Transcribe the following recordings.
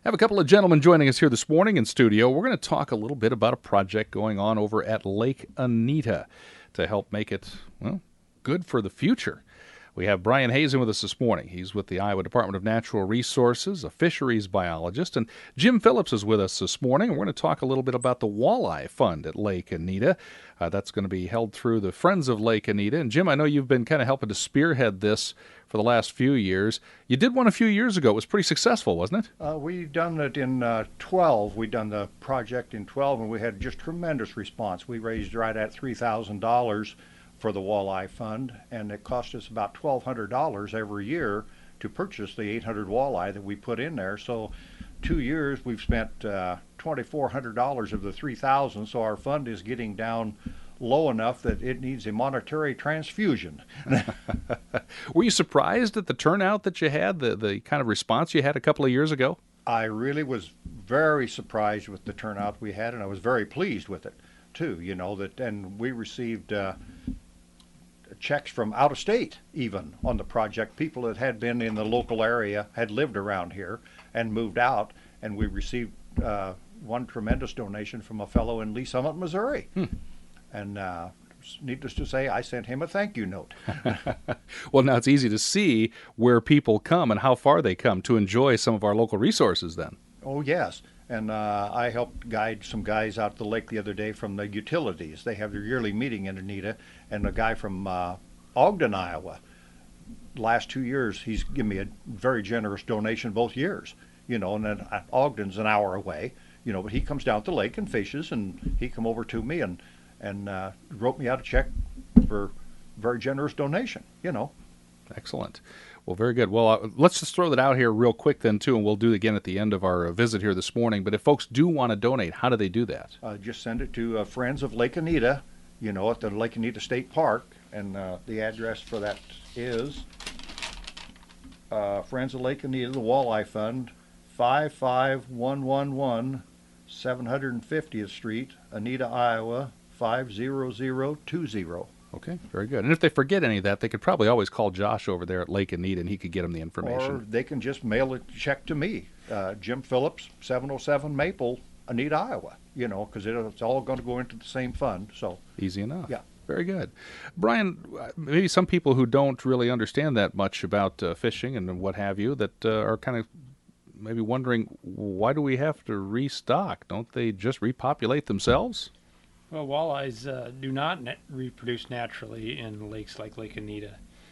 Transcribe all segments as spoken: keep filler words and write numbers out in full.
Have a couple of gentlemen joining us here this morning in studio. We're going to talk a little bit about a project going on over at Lake Anita to help make it, well, good for the future. We have Brian Hazen with us this morning. He's with the Iowa Department of Natural Resources, a fisheries biologist. And Jim Phillips is with us this morning. We're going to talk a little bit about the Walleye Fund at Lake Anita. Uh, that's going to be held through the Friends of Lake Anita. And Jim, I know you've been kind of helping to spearhead this for the last few years. You did one a few years ago. It was pretty successful, wasn't it? Uh, we've done it in uh, twelve. We've done the project in twelve, and we had just tremendous response. We raised right at three thousand dollars for the Walleye Fund, and it cost us about twelve hundred dollars every year to purchase the eight hundred walleye that we put in there. So two years we've spent uh, twenty-four hundred dollars of the three thousand dollars, so our fund is getting down low enough that it needs a monetary transfusion. Were you surprised at the turnout that you had, the, the kind of response you had a couple of years ago? I really was very surprised with the turnout we had, and I was very pleased with it too, you know, that, and we received uh, checks from out of state even on the project. People that had been in the local area, had lived around here and moved out, and we received uh, one tremendous donation from a fellow in Lee Summit, Missouri. Hmm. And uh, needless to say, I sent him a thank you note. Well, now it's easy to see where people come and how far they come to enjoy some of our local resources then. Oh, yes. And uh, I helped guide some guys out to the lake the other day from the utilities. They have their yearly meeting in Anita, and a guy from uh, Ogden, Iowa, last two years, he's given me a very generous donation both years. You know, and then uh, Ogden's an hour away, you know, but he comes down to the lake and fishes, and he come over to me and and uh, wrote me out a check for a very generous donation, you know. Excellent. Well, very good. Well, uh, let's just throw that out here real quick then, too, and we'll do it again at the end of our uh, visit here this morning. But if folks do want to donate, how do they do that? Uh, just send it to uh, Friends of Lake Anita, you know, at the Lake Anita State Park, and uh, the address for that is uh, Friends of Lake Anita, the Walleye Fund, five five one one one seven hundred fiftieth Street, Anita, Iowa, five zero zero two zero. Okay, very good. And if they forget any of that, they could probably always call Josh over there at Lake Anita, and he could get them the information. Or they can just mail a check to me, uh, Jim Phillips, seven oh seven Maple, Anita, Iowa, you know, because it's all going to go into the same fund. So easy enough. Yeah. Very good. Brian, maybe some people who don't really understand that much about uh, fishing and what have you that uh, are kind of maybe wondering, why do we have to restock? Don't they just repopulate themselves? Well, walleyes uh, do not net reproduce naturally in lakes like Lake Anita.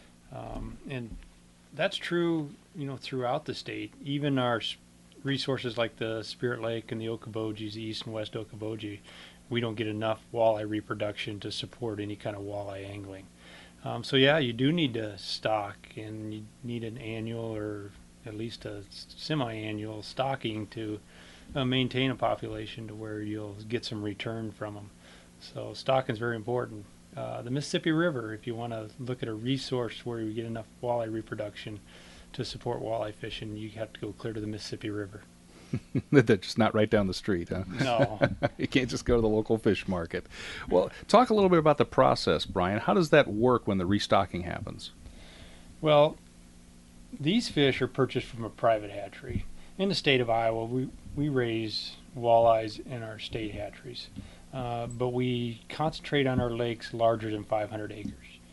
Um, and that's true, you know, throughout the state. Even our resources like the Spirit Lake and the Okobojies, the East and West Okoboji, we don't get enough walleye reproduction to support any kind of walleye angling. Um, so, yeah, you do need to stock, and you need an annual or at least a semi-annual stocking to uh, maintain a population to where you'll get some return from them. So stocking is very important. Uh, the Mississippi River, if you want to look at a resource where you get enough walleye reproduction to support walleye fishing, you have to go clear to the Mississippi River. They're just not right down the street, huh? No. You can't just go to the local fish market. Well, talk a little bit about the process, Brian. How does that work when the restocking happens? Well, these fish are purchased from a private hatchery. In the state of Iowa, we, we raise walleyes in our state hatcheries. Uh, but we concentrate on our lakes larger than five hundred acres.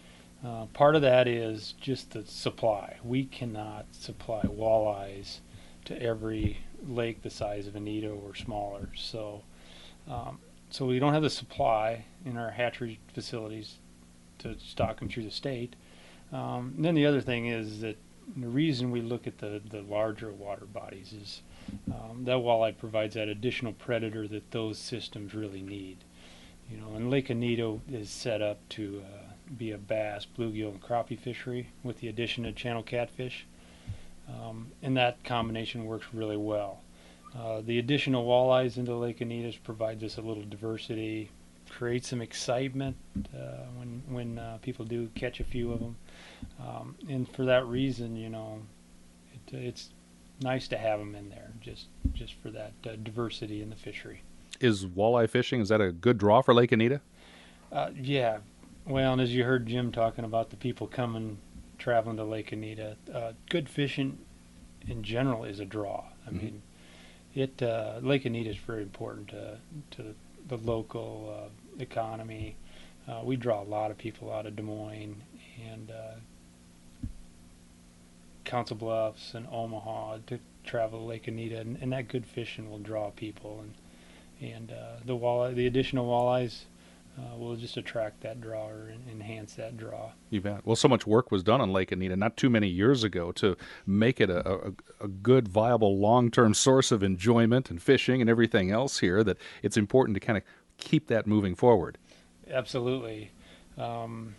Uh, part of that is just the supply. We cannot supply walleyes to every lake the size of Anita or smaller. So, um, so we don't have the supply in our hatchery facilities to stock them through the state. Um, and then the other thing is that the reason we look at the, the larger water bodies is Um, that walleye provides that additional predator that those systems really need. You know, and Lake Anita is set up to uh, be a bass, bluegill, and crappie fishery with the addition of channel catfish. Um, and that combination works really well. Uh, the additional walleyes into Lake Anita provides us a little diversity, creates some excitement uh, when, when uh, people do catch a few of them. Um, and for that reason, you know, it, it's nice to have them in there, just just for that uh, diversity in the fishery. Is walleye fishing, is that a good draw for Lake Anita? Uh, yeah. Well, and as you heard Jim talking about the people coming, traveling to Lake Anita, uh, good fishing in general is a draw. I mm-hmm. mean, it uh, Lake Anita is very important to to the local uh, economy. Uh, we draw a lot of people out of Des Moines and uh, Council Bluffs and Omaha to travel to Lake Anita, and, and that good fishing will draw people, and and uh, the walleye, the additional walleyes uh, will just attract that drawer and enhance that draw. You bet. Well, so much work was done on Lake Anita not too many years ago to make it a, a, a good, viable, long-term source of enjoyment and fishing and everything else here, that it's important to kind of keep that moving forward. Absolutely. Um,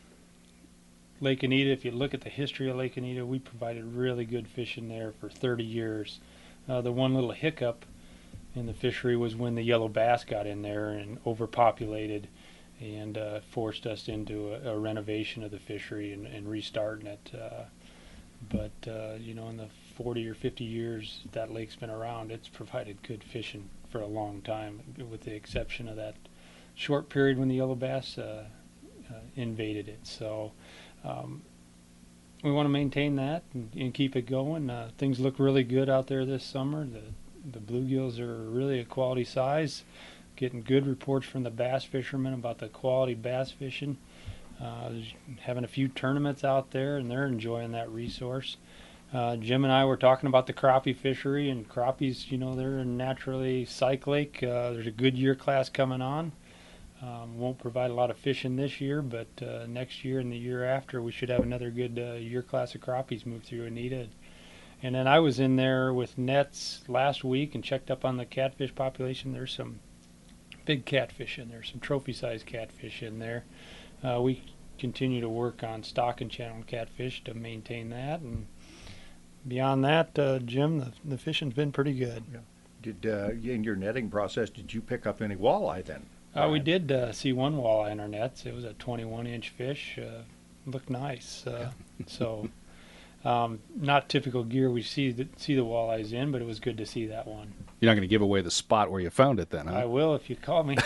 Lake Anita, if you look at the history of Lake Anita, we provided really good fishing there for thirty years. Uh, the one little hiccup in the fishery was when the yellow bass got in there and overpopulated and uh, forced us into a, a renovation of the fishery and, and restarting it. Uh, but, uh, you know, in the forty or fifty years that lake's been around, it's provided good fishing for a long time, with the exception of that short period when the yellow bass uh, uh, invaded it. So um, we want to maintain that and, and keep it going. Uh, things look really good out there this summer. The the bluegills are really a quality size. Getting good reports from the bass fishermen about the quality bass fishing. Uh, having a few tournaments out there, and they're enjoying that resource. Uh, Jim and I were talking about the crappie fishery, and crappies, you know, they're a naturally Cyc Lake. Uh, there's a good year class coming on. Um, won't provide a lot of fishing this year, but uh, next year and the year after, we should have another good uh, year class of crappies move through Anita. And then I was in there with nets last week and checked up on the catfish population. There's some big catfish in there, some trophy-sized catfish in there. Uh, we continue to work on stock and channel catfish to maintain that. And beyond that, uh, Jim, the, the fishing's been pretty good. Yeah. Did uh, in your netting process, did you pick up any walleye then? Uh, we did uh, see one walleye in our nets. It was a twenty-one inch fish. Uh, looked nice. Uh, so, um, not typical gear we see the, see the walleyes in, but it was good to see that one. You're not going to give away the spot where you found it then, huh? I will if you call me.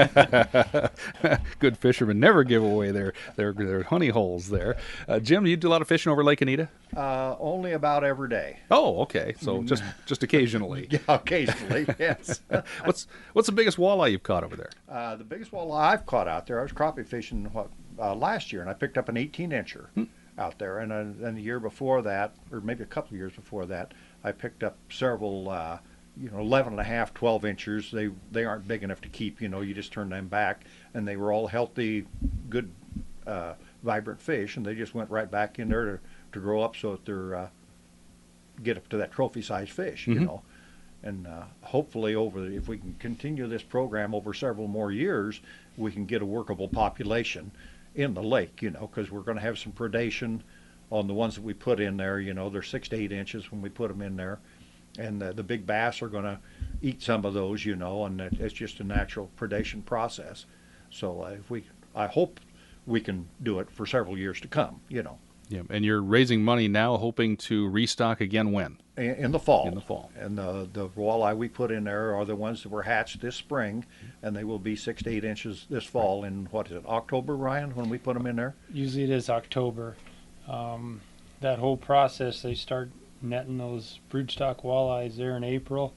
Good fishermen never give away their their, their honey holes there. Uh, Jim, do you do a lot of fishing over Lake Anita? Uh, only about every day. Oh, okay. So just just occasionally. Yeah, occasionally, yes. what's what's the biggest walleye you've caught over there? Uh, the biggest walleye I've caught out there, I was crappie fishing what, uh, last year, and I picked up an eighteen incher hmm. out there. And uh, and the year before that, or maybe a couple of years before that, I picked up several, uh, you know, eleven and a half, twelve inchers. They they aren't big enough to keep. You know, you just turn them back, and they were all healthy, good, uh, vibrant fish, and they just went right back in there to, to grow up so that they're uh, get up to that trophy-sized fish. Mm-hmm. You know. And uh, hopefully, over the, if we can continue this program over several more years, we can get a workable population in the lake. You know, because we're going to have some predation on the ones that we put in there. You know, they're six to eight inches when we put them in there, and the, the big bass are going to eat some of those. You know, and it's just a natural predation process. So uh, if we, I hope we can do it for several years to come. You know. Yeah, and you're raising money now, hoping to restock again when? In, in the fall. In the fall. And the the walleye we put in there are the ones that were hatched this spring, and they will be six to eight inches this fall. In what is it, October, Ryan, when we put them in there? Usually it is October. Um, that whole process, they start netting those broodstock walleyes there in April.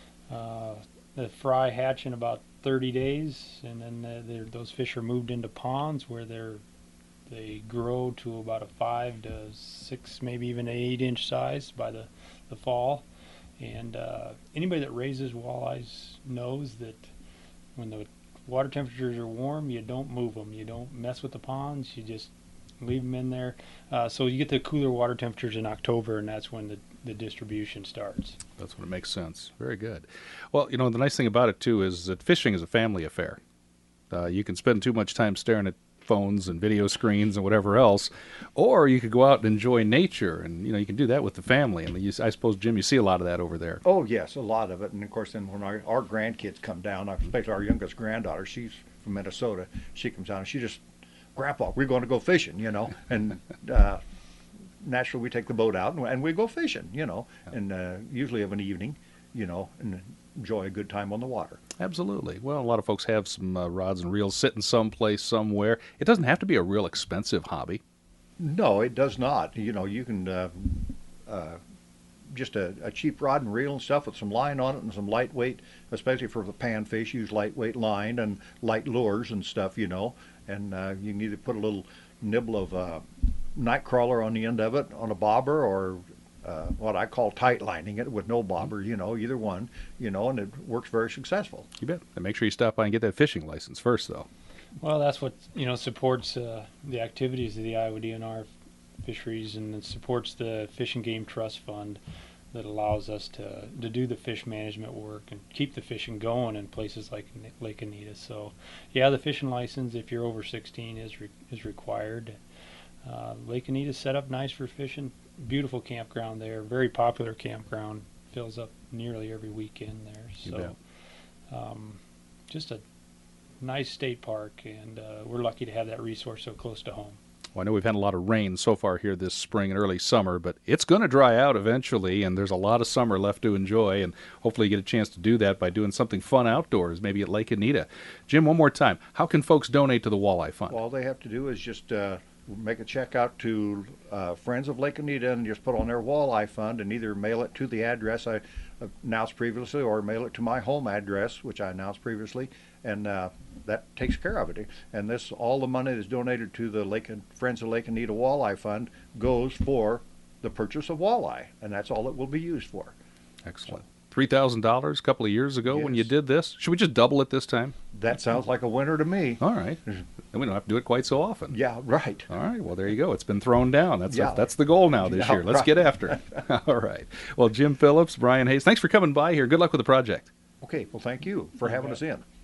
Uh, the fry hatch in about thirty days, and then those fish are moved into ponds where they're They grow to about a five to six, maybe even an eight inch size by the, the fall. And uh, anybody that raises walleyes knows that when the water temperatures are warm, you don't move them. You don't mess with the ponds. You just leave them in there. Uh, so you get the cooler water temperatures in October, and that's when the, the distribution starts. That's when it makes sense. Very good. Well, you know, the nice thing about it, too, is that fishing is a family affair. Uh, you can spend too much time staring at phones and video screens and whatever else, or you could go out and enjoy nature, and you know you can do that with the family. And you, I suppose, Jim, you see a lot of that over there. Oh yes, a lot of it. And of course, then when our, our grandkids come down, especially our youngest granddaughter, she's from Minnesota. She comes down and she just, Grandpa, we're going to go fishing, you know. And uh, naturally, we take the boat out and, and we go fishing, you know, and uh, usually of an evening, you know, and enjoy a good time on the water. Absolutely. Well, a lot of folks have some uh, rods and reels sitting someplace, somewhere. It doesn't have to be a real expensive hobby. No, it does not. You know, you can uh, uh, just a, a cheap rod and reel and stuff with some line on it and some lightweight, especially for the panfish, use lightweight line and light lures and stuff, you know. And uh, you can either put a little nibble of uh, night crawler on the end of it on a bobber, or uh, what I call tight lining it with no bobber, you know, either one, you know, and it works very successful. You bet. And make sure you stop by and get that fishing license first, though. Well, that's what, you know, supports uh, the activities of the Iowa D N R fisheries, and it supports the Fish and Game Trust Fund that allows us to, to do the fish management work and keep the fishing going in places like Lake Anita. So, yeah, the fishing license, if you're over sixteen, is re- is required. Uh, Lake Anita is set up nice for fishing. Beautiful campground there. Very popular campground. Fills up nearly every weekend there. You So, um, just a nice state park, and uh, we're lucky to have that resource so close to home. Well, I know we've had a lot of rain so far here this spring and early summer, but it's going to dry out eventually, and there's a lot of summer left to enjoy, and hopefully you get a chance to do that by doing something fun outdoors, maybe at Lake Anita. Jim, one more time, how can folks donate to the Walleye Fund? All they have to do is just uh, make a check out to uh, Friends of Lake Anita and just put on their Walleye Fund, and either mail it to the address I announced previously, or mail it to my home address, which I announced previously, and uh, that takes care of it. And this, all the money that's donated to the Lake Friends of Lake Anita Walleye Fund goes for the purchase of walleye, and that's all it will be used for. Excellent. three thousand dollars a couple of years ago when you Yes. did this. Should we just double it this time? That sounds like a winner to me. All right. Then we don't have to do it quite so often. Yeah, right. All right. Well, there you go. It's been thrown down. That's Yeah. that's the goal now this Yeah, year. Let's right. get after it. All right. Well, Jim Phillips, Brian Hayes, thanks for coming by here. Good luck with the project. Okay, well, thank you for having us in.